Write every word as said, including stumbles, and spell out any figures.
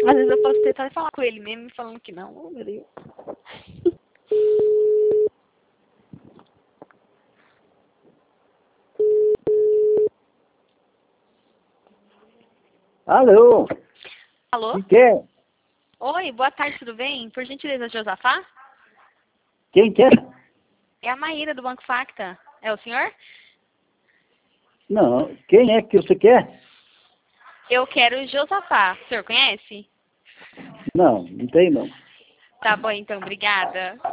Às vezes eu posso tentar falar com ele mesmo, falando que não. Oh, meu Deus. Alô? Alô? Quem quer? Oi, boa tarde, tudo bem? Por gentileza, Josafá? Quem quer? É a Maíra do Banco Facta. É o senhor? Não, quem é que você quer? Eu quero o Josafá. O senhor conhece? Não, não tem não. Tá bom, então, obrigada.